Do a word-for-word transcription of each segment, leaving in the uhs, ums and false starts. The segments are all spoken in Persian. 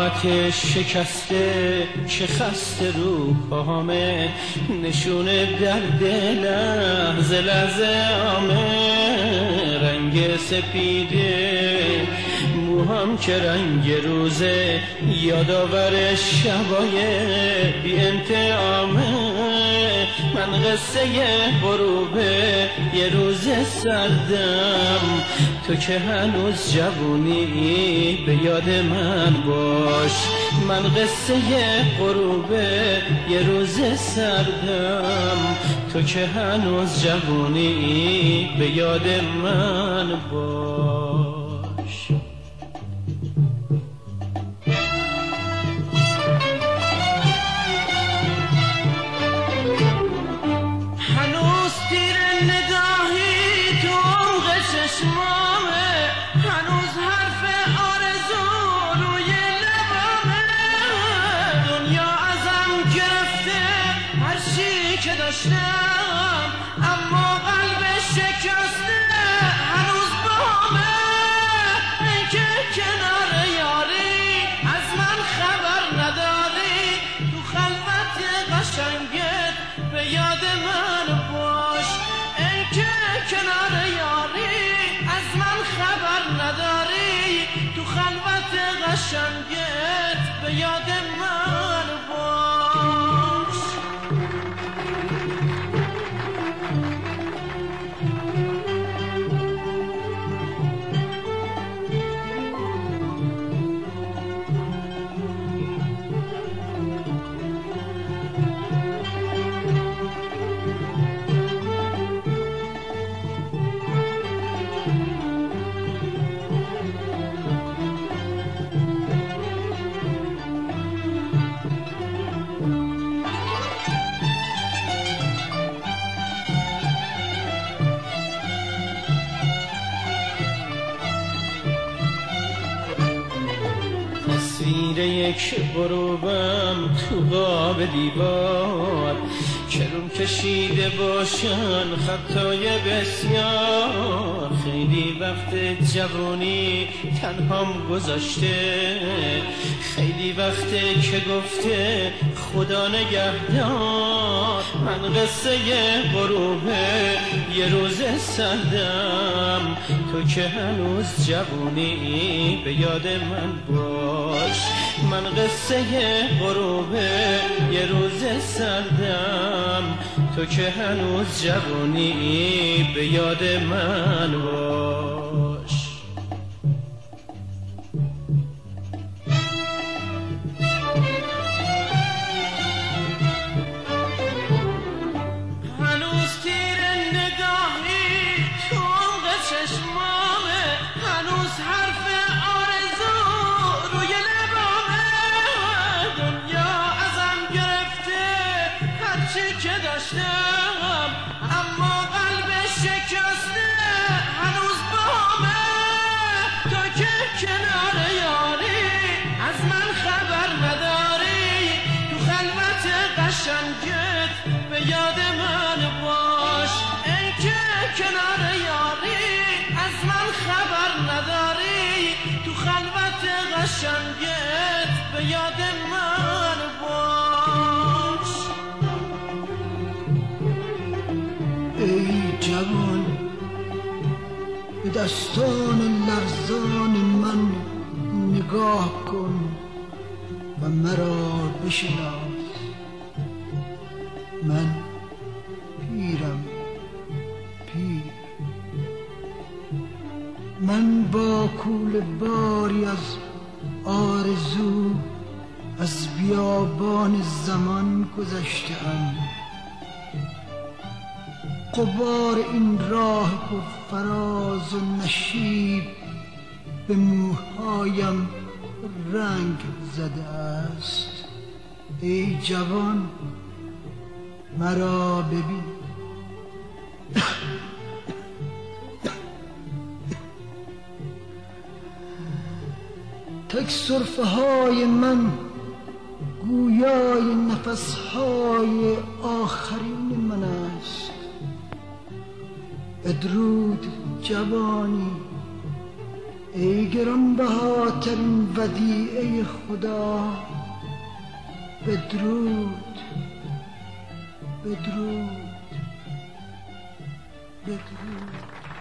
قامت شکسته چه خسته روحامه، نشونه درد لحظه لحظه آمه. رنگ سپیده موهام که رنگ روزه، یادآور شبای بی انتهامه. من قصه غروب یه روز سردم، تو که هنوز جوونی به یاد من باش. من قصه غروب یه روز سردم، تو که هنوز جوونی به یاد من باش. هنوز تیر نگاهی تو عمق چشمامه، هنوز حرف آرزو روی لبامه. دنیا ازم گرفته هر چی که داشتم، اما قلب شکسته هنوز باهمه. ای که کنار یاری از من خبر نداری، تو خلوت قشنگت به یاد من باش. ای که کنار یاری از من خبر نداری، تو خلوت قشنگت به یاد من باش. تصویر یک غروبم تو قاب دیوار، که روم کشیده باشن خطای بسیار. خیلی وقت جوانی تنهام گذاشته، خیلی وقت که گفته خدا نگهدار. من قصه غروب یه روز سردم، تو که هنوز جوانی به یاد من باش. من قصه غروب یه روز سردم، تو که هنوز جوانی به یاد من باش. هنوز تیر نگاهی تو عمق چشمامه، هنوز حرف آرزو روی لبامه. دنیا ازم گرفته هرچی که داشتم، اما قلب شکسته هنوز باهمه. تو که کنار یاری از من خبر نداری، تو خلوت قشنگت به یاد من باش. ای که کنار یاری از من خبر نداری، تو خلوت قشنگت به یاد من باش. ای جوان، به دستان لرزان من نگاه کن و مرا بشناس. من پیرم، پیر. من با کوله باری از آرزو از بیابان زمان گذشته‌ام. غبار این راه پر فراز و نشیب به موهایم رنگ زده است. ای جوان، مرا ببین. تک سرفه های من گویای نفس های آخرین من است. بدرود جوانی، ای گرانبهاترین ودیعه خدا، بدرود بدرود بدرود.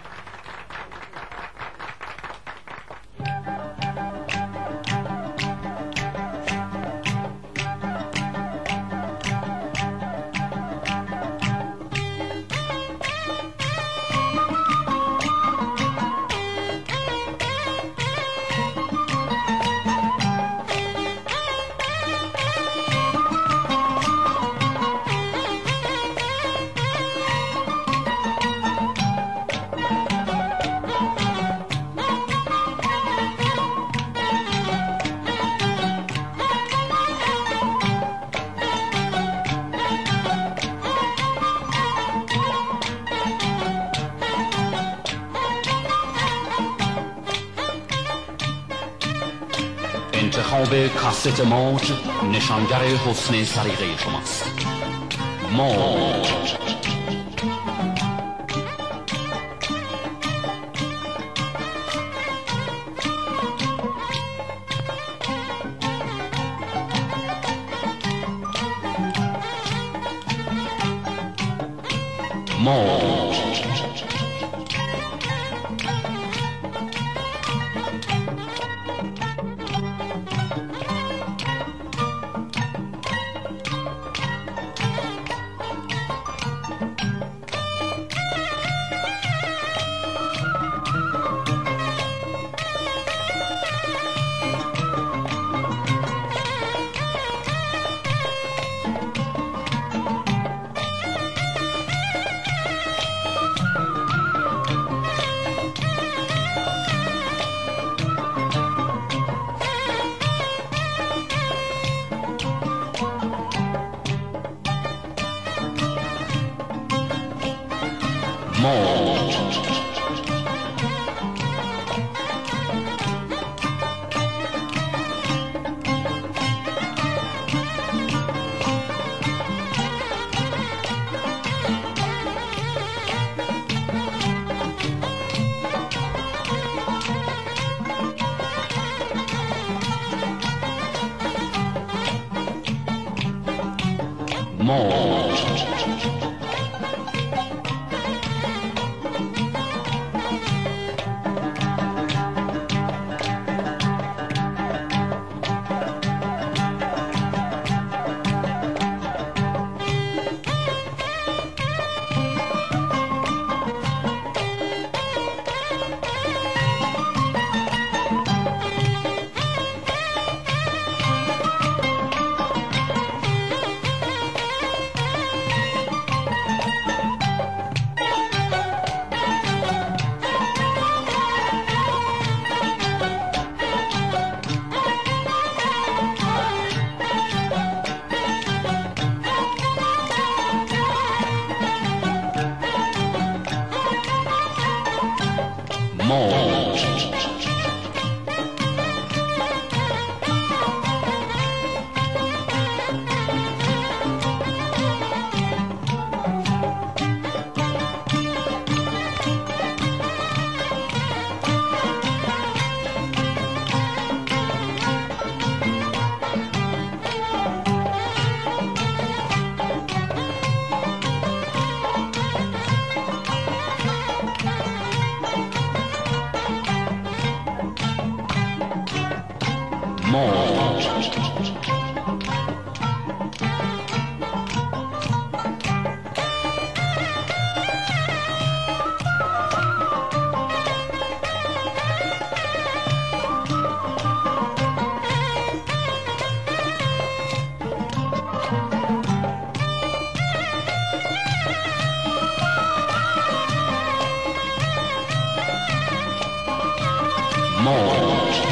انتخاب کاست موج نشانگر حسن سلیقه شماست. موج موج موج موج موج موج